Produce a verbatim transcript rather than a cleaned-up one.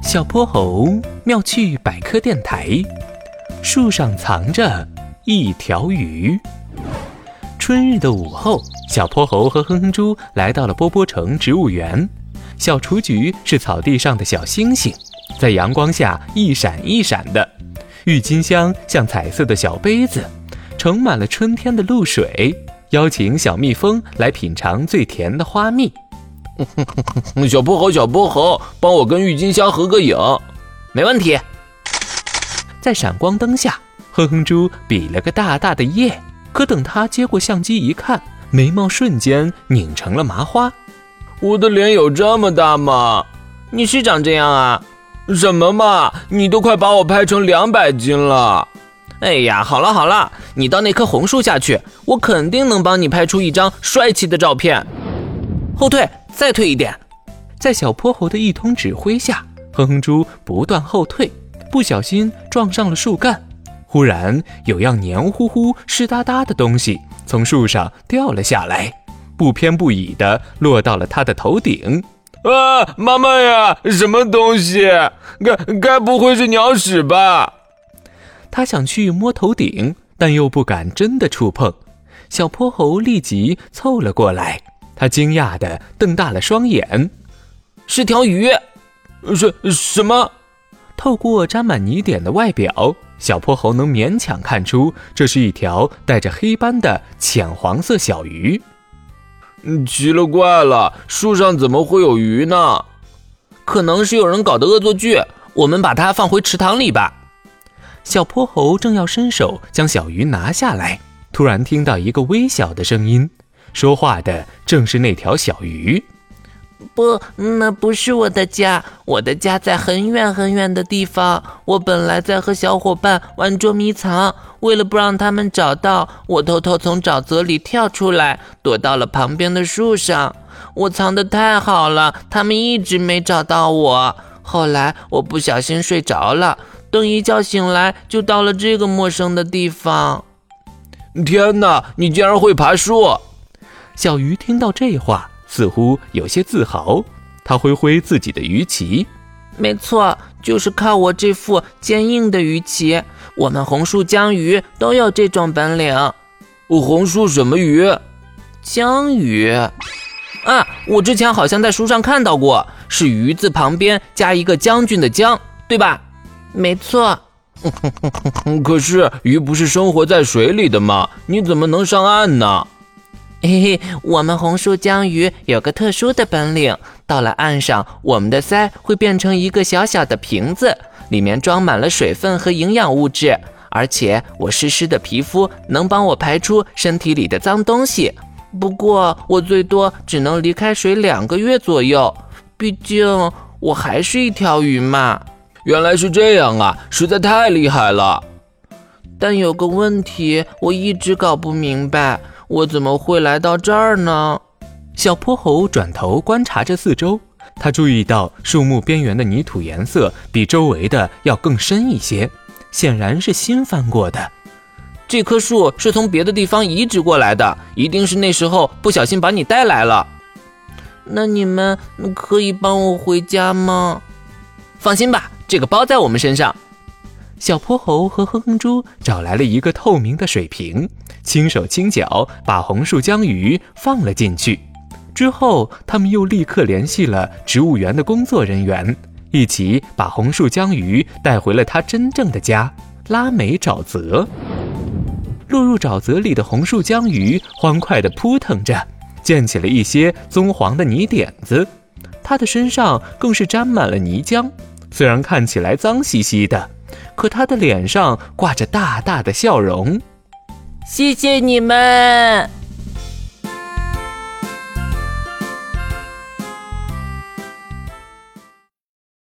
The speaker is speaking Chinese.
小泼猴妙趣百科电台，树上藏着一条鱼。春日的午后，小泼猴和哼哼猪来到了波波城植物园。小雏菊是草地上的小星星，在阳光下一闪一闪的。郁金香像彩色的小杯子，盛满了春天的露水，邀请小蜜蜂来品尝最甜的花蜜。 小泼猴，小泼猴，帮我跟郁金香合个影。没问题。 在闪光灯下，哼哼猪比了个大大的耶，可等他接过相机一看，眉毛瞬间拧成了麻花。 我的脸有这么大吗？ 你是长这样啊？ 什么嘛，你都快把我拍成两百斤了。 哎呀，好了好了，你到那棵红树下去，我肯定能帮你拍出一张帅气的照片。后退，再退一点。 在小泼猴的一通指挥下，哼哼猪不断后退，不小心撞上了树干。忽然有样黏糊糊湿哒哒的东西从树上掉了下来，不偏不倚地落到了他的头顶。 啊，妈妈呀，什么东西？该该不会是鸟屎吧？ 他想去摸头顶，但又不敢真的触碰。小泼猴立即凑了过来，他惊讶地瞪大了双眼。 是条鱼。 是什么？ 透过沾满泥点的外表，小泼猴能勉强看出这是一条带着黑斑的浅黄色小鱼。 奇了怪了，树上怎么会有鱼呢？ 可能是有人搞的恶作剧，我们把它放回池塘里吧。 小泼猴正要伸手将小鱼拿下来，突然听到一个微小的声音，说话的正是那条小鱼。 不，那不是我的家，我的家在很远很远的地方。我本来在和小伙伴玩捉迷藏，为了不让他们找到，我偷偷从沼泽里跳出来，躲到了旁边的树上。我藏得太好了，他们一直没找到我。后来我不小心睡着了，等一觉醒来，就到了这个陌生的地方。 天哪，你竟然会爬树！ 小鱼听到这话，似乎有些自豪，他挥挥自己的鱼鳍。 没错，就是靠我这副坚硬的鱼鳍，我们红树江鱼都有这种本领。 红树什么鱼？ 江鱼。 啊，我之前好像在书上看到过，是鱼字旁边加一个将军的将，对吧？ 没错。 可是鱼不是生活在水里的吗？你怎么能上岸呢？ 嘿嘿，我们红树江鱼有个特殊的本领，到了岸上，我们的鳃会变成一个小小的瓶子，里面装满了水分和营养物质，而且我湿湿的皮肤能帮我排出身体里的脏东西。不过我最多只能离开水两个月左右，毕竟我还是一条鱼嘛。 原来是这样啊，实在太厉害了。 但有个问题，我一直搞不明白，我怎么会来到这儿呢？ 小泼猴转头观察着四周，他注意到树木边缘的泥土颜色比周围的要更深一些，显然是新翻过的。 这棵树是从别的地方移植过来的，一定是那时候不小心把你带来了。 那你们可以帮我回家吗？ 放心吧，这个包在我们身上。 小泼猴和哼哼猪找来了一个透明的水瓶，轻手轻脚把红树江鱼放了进去。之后他们又立刻联系了植物园的工作人员，一起把红树江鱼带回了它真正的家拉美沼泽。落入沼泽里的红树江鱼欢快地扑腾着，溅起了一些棕黄的泥点子，它的身上更是沾满了泥浆，虽然看起来脏兮兮的，可它的脸上挂着大大的笑容。 谢谢你们。